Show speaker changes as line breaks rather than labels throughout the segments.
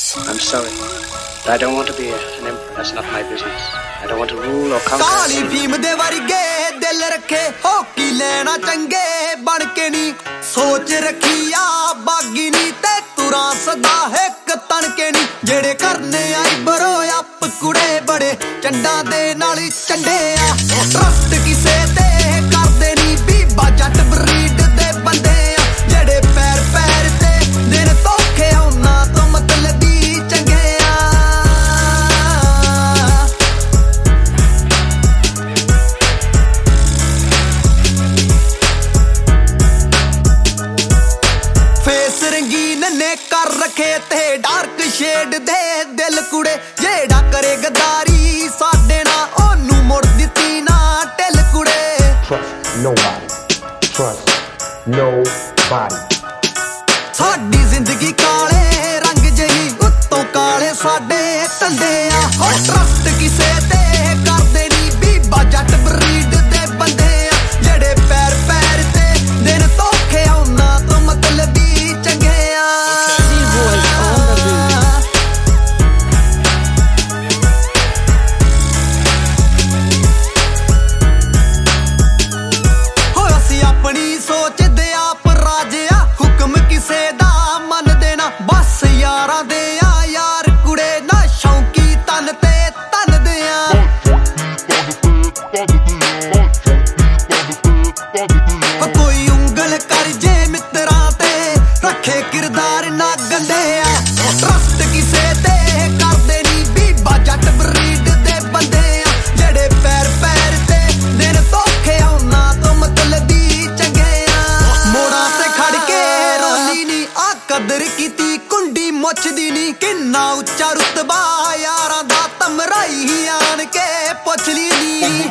I'm sorry, but I don't want to be an emperor. That's not my business. I don't want to rule or conquer.
ਕਾਲੀ ਭੀਮ ਦੇ ਵਰਗੇ ਦਿਲ ਰੱਖੇ hockey ਲੈਣਾ ਚੰਗੇ ਬਣ ਕੇ ਨੀ ਸੋਚ ਰੱਖੀ ਆ ਬਾਗੀ ਨੀ ਤੇ ਤੁਰਾਂ ਸਦਾ ਇੱਕ ਤਣ ਕੇ ਨੀ ਜਿਹੜੇ ਕਰਨੇ ਆਈ ਬਰੋ ਅੱਪ ਕੁੜੇ ਬੜੇ ਚੰਡਾਂ ਦੇ ਨਾਲ ਚੰਡੇ ਆ ਟਰਸਟ ਕਿਸੇ ਤੇ ਕਰਦੇ ਨੀ ਬੀਬਾ ਜੱਟ ਬਰੀਡ ਦੇ ਬੰਦੇ ਆ ਜਿਹੜੇ ਪੈਰ ਪੈਰ ਤੇ ਦਿਨ ਧੋਖੇ ਉਹਨਾਂ ਤੋਂ ਮਤਲਬੀ ਚੰਗੇ ਆ ਫੇਸ ਰੰਗੀਨ ਨੇ ਕਰ ਰੱਖੇ ਤੇ ਡਾਰਕ ਸ਼ੇਡ ਦੇ ਦਿਲ ਕੁੜੇ ਜਿਹੜਾ ਕਰੇ ਗਦਾਰੀ ਸਾਡੇ ਨਾਲ ਉਹਨੂੰ ਮੁੜ ਦਿੱਤੀ ਨਾ ਢਿੱਲ ਕੁੜੇ
Trust nobody.
ਸਾਡੀ ਜ਼ਿੰਦਗੀ ਕਾਲੇ ਰੰਗ ਜਿਹੀ ਉੱਤੋਂ ਕਾਲੇ ਸਾਡੇ ਧੰਦੇ ਆ ਹੋ ਟਰਸਟ ਕਿਸੇ ਤੇ ਕਰਦੇ ਨੀ ਬੀਬਾ ਜੱਟ ਬਰੀਡ ਦੇ ਬੰਦੇ ਆ ਜਿਹੜੇ ਪੈਰ ਪੈਰ ਤੇ ਦਿਨ ਧੋਖੇ ਉਹਨਾਂ ਤੋਂ ਮਤਲਬੀ ਚੰਗੇ ਆ ਹੋ ਅਸੀਂ ਆਪਣੀ ਸੋਚਦੇ ਆਪ ਰਾਜਿਆ ਹੁਕਮ ਕਿਸੇ ਦਾ ਮੰਨਦੇ ਨਾ ਬਸ ਯਾਰਾਂ ਦੇ ਆ ਯਾਰ ਕੁੜੇ ਨਾ ਸ਼ੌਂਕੀ ਤਨ ਤੇ ਤਨਦੇ ਆ ਕੋਈ ਉਂਗਲ ਕਰ ਜੇ ਮਿੱਤਰਾਂ ਤੇ ਰੱਖੇ ਕਿਰਦਾਰ ਨਾ ਗੰਦੇ ਆ ਟਰਸਟ ਕਿਸੇ ਤੇ ਕਰਦੇ ਨੀ ਬੀਬਾ ਜੱਟ ਬਰੀਡ ਦੇ ਬੰਦੇ ਆ ਜਿਹੜੇ ਪੈਰ ਪੈਰ ਤੇ ਦਿਨ ਧੋਖੇ ਉਹਨਾਂ ਤੋਂ ਮਤਲਬੀ ਚੰਗੇ ਆ ਮੋੜਾਂ ਤੇ ਖੜ ਕੇ ਰੋਲੀ ਨੀ ਆ ਕਦਰ ਕੀਤੀ ਕੁੰਡੀ ਮੁੱਛਦੀ ਨੀ ਕਿੰਨਾ ਉੱਚਾ ਰੁਤਬਾ ਯਾਰਾਂ ਦਾ ਤਮਰਾਈ ਹੀ ਆਣ ਕੇ ਪੁੱਛ ਲਈ ਨੀ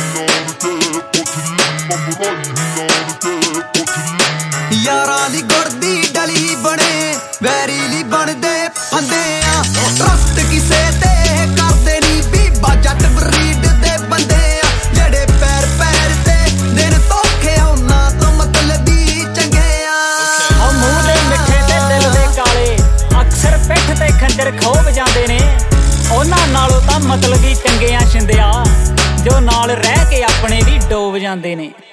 ਯਾਰਾਂ ਦੀ ਗੁਰਦੀ ਡਲੀ ਬਣੇ ਵੈਰੀ ਲਈ ਬਣਦੇ ਫੰਦੇ ਆ ਟਰਸਟ ਕਿਸੇ ਤੇ ਕਰਦੇ ਨੀ ਬੀਬਾ ਜੱਟ ਬਰੀਡ ਦੇ ਬੰਦੇ ਆ ਜਿਹੜੇ ਪੈਰ ਪੈਰ ਤੇ ਦਿਨ ਧੋਖੇ ਉਹਨਾਂ ਤੋਂ ਮਤਲਬੀ ਚੰਗੇ ਆ
ਉਹ ਮੂੰਹ ਦੇ ਮਿੱਠੇ ਤੇ ਦਿਲ ਦੇ ਕਾਲੇ ਅਕਸਰ ਪਿੱਠ ਤੇ ਖੰਜਰ ਖੋਬ ਜਾਂਦੇ ਨੇ ਉਹਨਾਂ ਨਾਲੋਂ ਤਾਂ ਮਤਲਬੀ ਚੰਗੇ ਆ ਸ਼ਿੰਦਿਆ ਜੋ ਨਾਲ ਰਹਿ ਕੇ ਆਪਣੇ ਵੀ ਡੋਬ ਜਾਂਦੇ ਨੇ।